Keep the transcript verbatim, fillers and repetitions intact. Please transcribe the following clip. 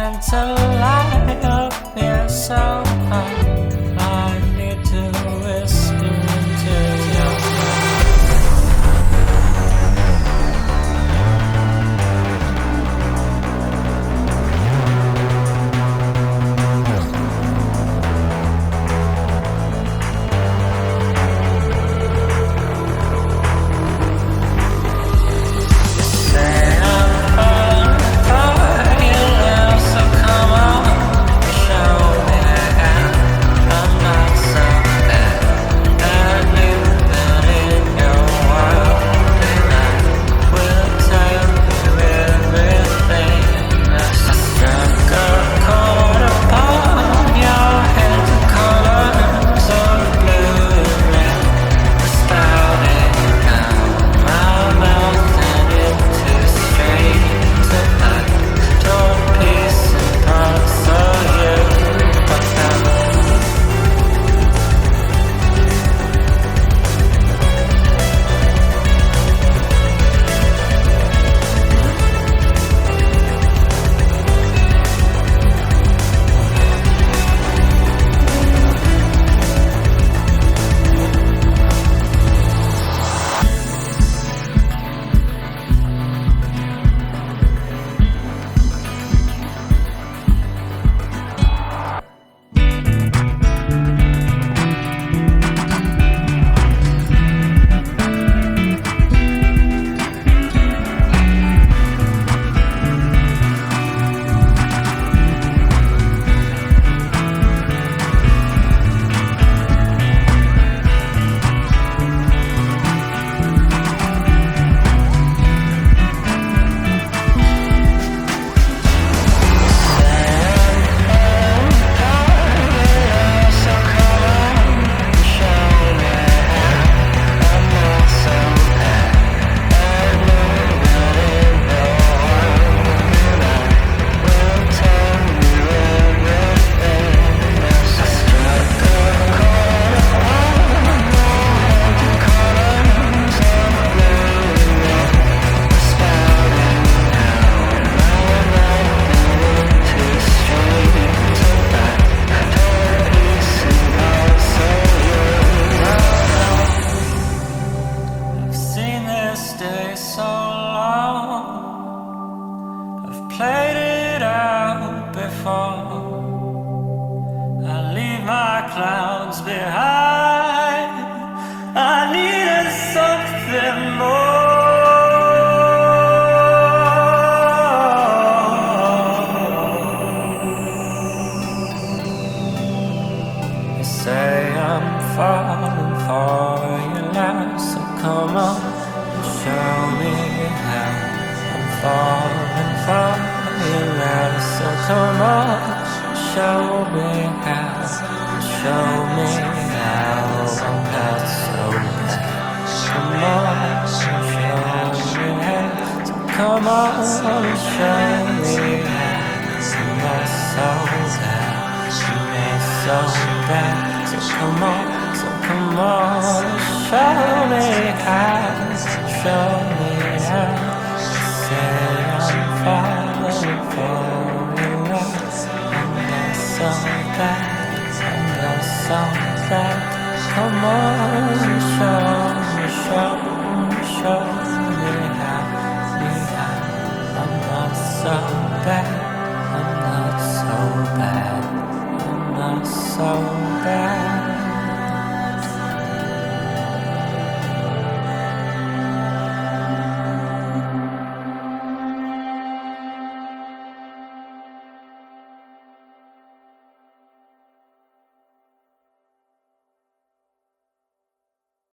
and to light up your soul. I need to whisper into your I leave my clouds behind. I needed something more. You say I'm falling for you now, so come on, show me how. I'm falling for you now, so come on, show me how. Show me how I'm not so bad. Come on, show me how. So come on, show me how. I'm not so bad. I'm not so bad. So come on, so come on, show me how. Show me how. Say I'm falling for you. I'm not so bad. I'm not so bad. Come on, show me, show me, show me how, me how. I'm not so bad. I'm not so bad. I'm not so bad.